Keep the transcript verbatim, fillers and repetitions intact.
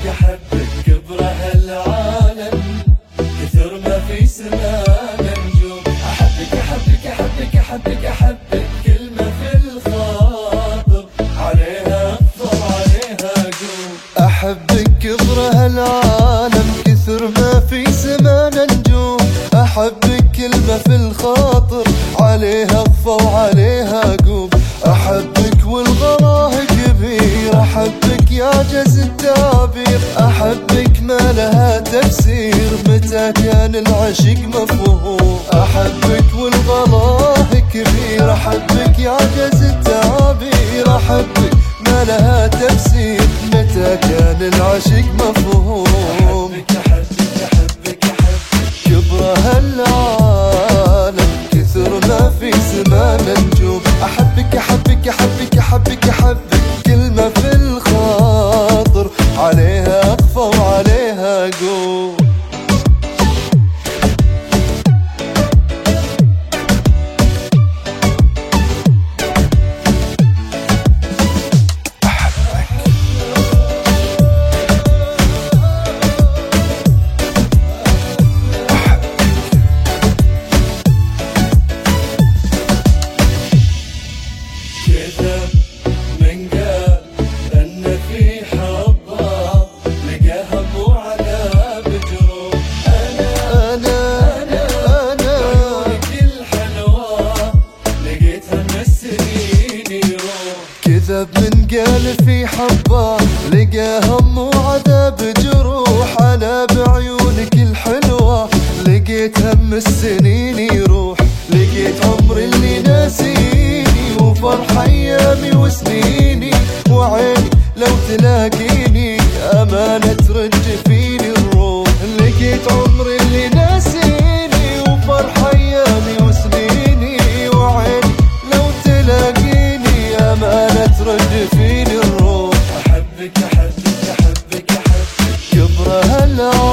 أحبك أحبك كبره العالم كثر ما في سماء نجوم. أحبك أحبك أحبك أحبك أحبك كلمة في الخاطر عليها أكثر عليها قوم. أحبك كبره العالم كثر ما في سمانا نجوم. أحبك كلمة في الخاطر عليها أخفى وعليها قوم. أحبك والغراه كبير، أحبك يعجز التعبير. أحبك ما لها تفسير متى كان العشق مفهوم. أحبك والغراه كبير، أحبك يعجز التعبير. أحبك ما لها تفسير متى كان العشق مفهوم. أحبك أحبك أحبك أحبك كبره العالم كثر ما في سمانا نجوم. أحبك أحبك أحبك أحبك أحبك كلمة في الخاطر عليها أخفى وعليها قوم. كذب من قال أن في حبة لقاها مو عذاب جروح. أنا أنا أنا عيونك الحلوة لقيتها مسنيني روح. كذب من قال في حبة لقى هم وعذاب جروح. أنا بعيونك الحلوة لقيت هم السنين يروح. لقيت عمري اللي ناسيني وفرح أيامي وسنيني. وعيني لو تلاقيني أمانة ترج فيني الروح. لقيت عمري اللي ناسيني وفرح أيامي وسنيني. وعيني لو تلاقيني أمانة ترج فيني الروح. أحبك أحبك أحبك أحبك كبره العالم